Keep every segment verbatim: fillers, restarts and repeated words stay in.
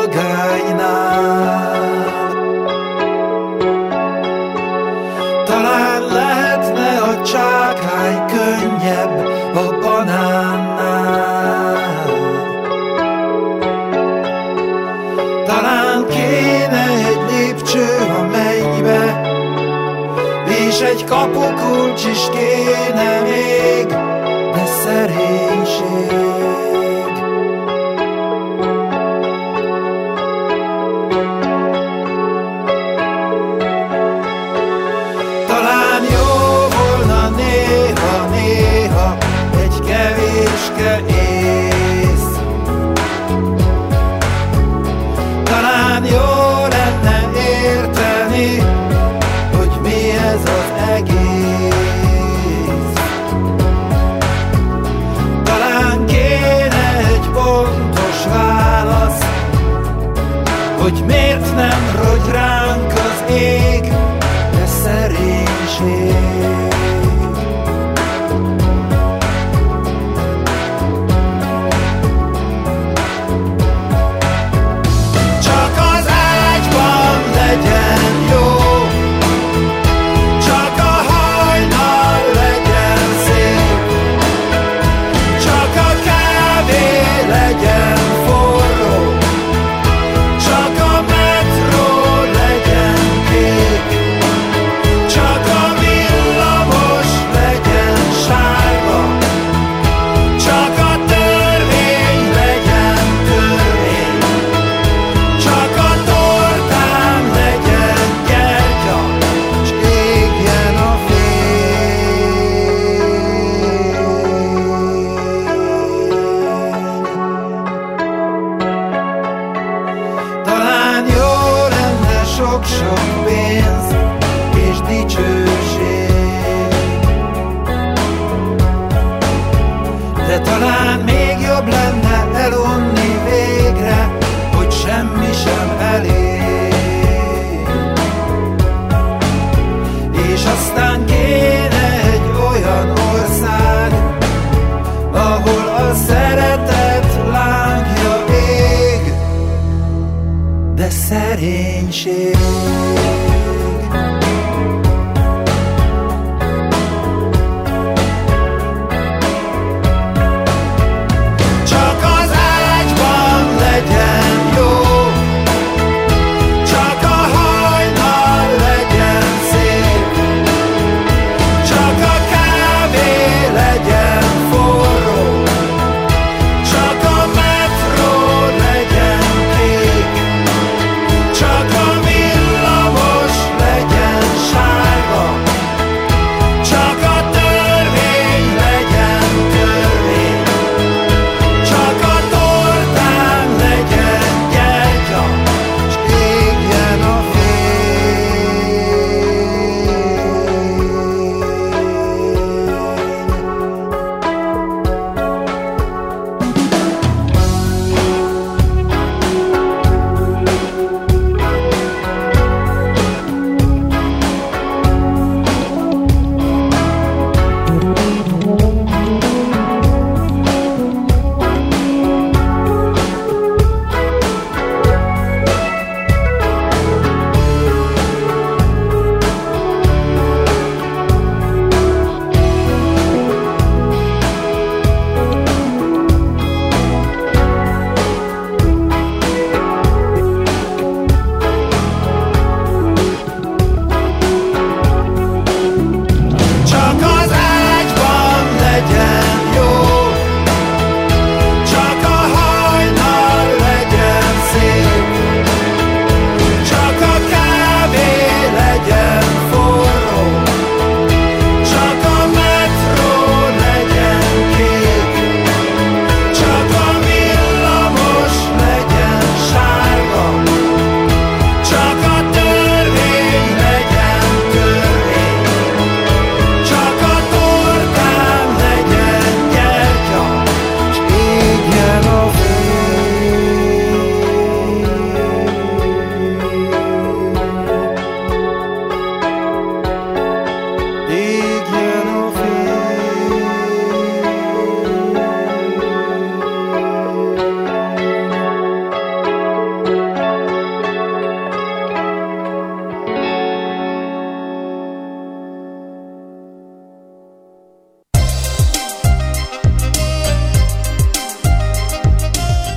vagánynál. Talán lehetne a csákány könnyebb a banánnál. Talán kéne egy lépcső a mennybe, és egy kapukulcs is kéne még, de szerénység. Talán jó volna néha-néha egy kevéske ész. Talán jó lenne érteni, hogy mi ez az egész. Talán kéne egy pontos válasz, hogy miért nem rogy ránk az ég, de szerénység. Csak az ágyban legyen jó, csak a hajnal legyen szép, csak a kávé legyen forró, csak a metró legyen kék, csak a villamos legyen sárga, csak a törvény legyen törvény, csak a tortán legyen gyertya, s égjen a fény. Talán jó lenne sok-sok pénz és dicsőség, de talán még jobb lenne elunni végre, hogy semmi sem elég. És aztán kéne egy olyan ország, ahol a szeretet lángja ég, de szerénység. Csak az ágyban legyen jó, csak a hajnal legyen szép, csak a kávé legyen forró, csak a metró legyen kék, csak a villamos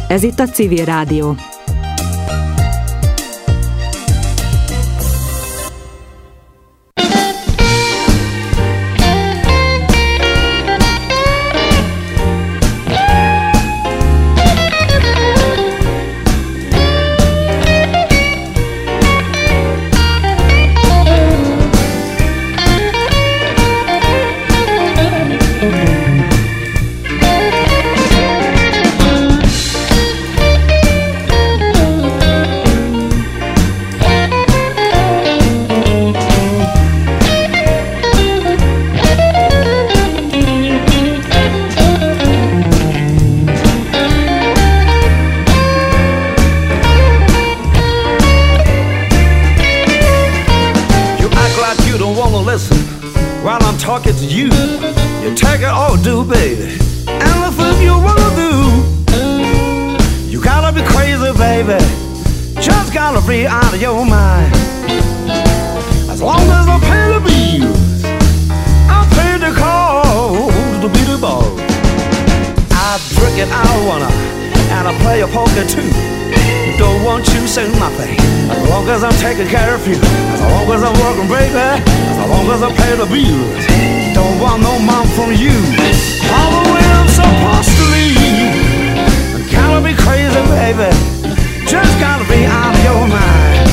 Ez itt a Civil Rádió. Talking to you, you take it all do, baby. Anything you wanna do, you gotta be crazy, baby. Just gotta be out of your mind. As long as I pay the bills, I pay the calls to be the boss. I drink it, I wanna, and I play a poker too. Don't want you to say nothing. As long as I'm taking care of you, as long as I'm working, baby, as long as I pay the bills. Don't want no mom from you. All the way I'm supposed to leave. Gotta be crazy, baby. Just gotta be out of your mind.